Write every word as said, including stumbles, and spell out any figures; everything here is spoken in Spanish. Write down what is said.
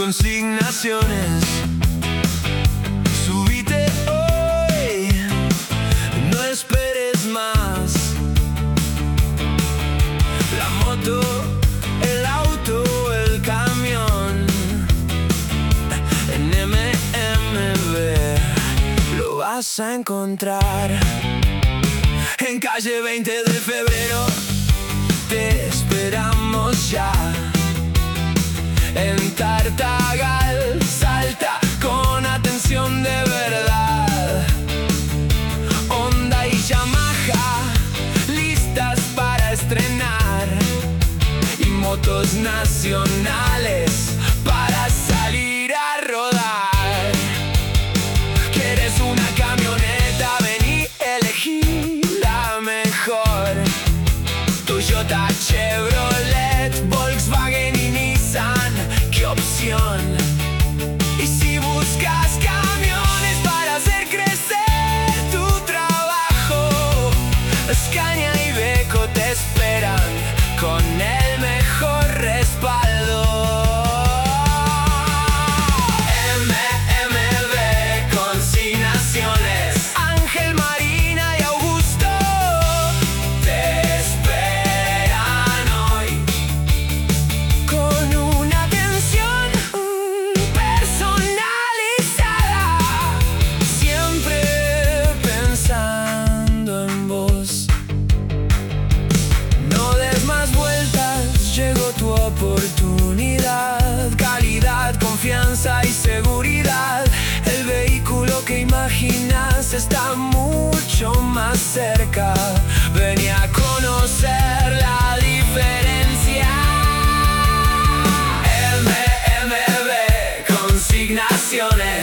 consignaciones. Subite hoy, no esperes más. La moto, el auto, el camión. En M M B lo vas a encontrar. En calle veinte de febrero te esperamos ya. En Tartagal, Salta, con atención de verdad. Honda y Yamaha, listas para estrenar. Y motos nacionales para salir a rodar. ¿Quieres una camioneta? Vení, elegí la mejor. Toyota, Chevrolet, Volkswagen y Nissan, ¿qué opción? Y si buscas camiones para hacer crecer tu trabajo, Scania y Iveco te esperan con el mejor respaldo. M M B Consignaciones, Ángel, Marina y Augusto te esperan hoy con una atención mm, personalizada, siempre pensando en vos. No des más vueltas, llegó tu oportunidad. Calidad, confianza y seguridad. El vehículo que imaginas está mucho más cerca. Vení a conocer la diferencia. M M B Consignaciones.